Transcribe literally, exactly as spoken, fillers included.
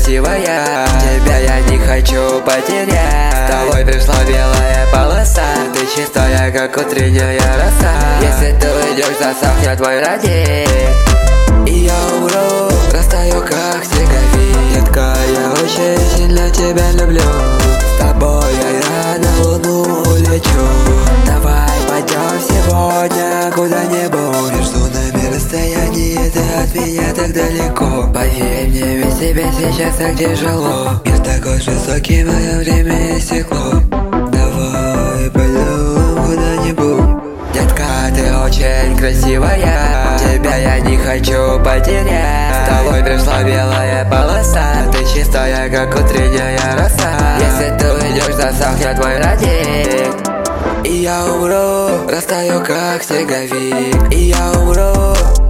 красивая, тебя я не хочу потерять. С тобой пришла белая полоса, ты чистая, как утренняя роса. Если ты уйдешь, засохнет твой родник, и я умру, растаю как снеговик. Детка, я очень сильно тебя люблю, с тобой я на луну улечу. Давай пойдем сегодня куда-нибудь, между нами расстояние, ты от меня так далеко. Поверь мне, ведь тебе сейчас так тяжело. Мир такой жестокий, мое время истекло. Давай пойдем куда-нибудь. Детка, ты очень красивая, тебя я не хочу потерять. С тобой пришла белая полоса, ты чистая, как утренняя роса. Если ты уйдешь, засохнет твой родник, и я умру, растаю как снеговик. И я умру,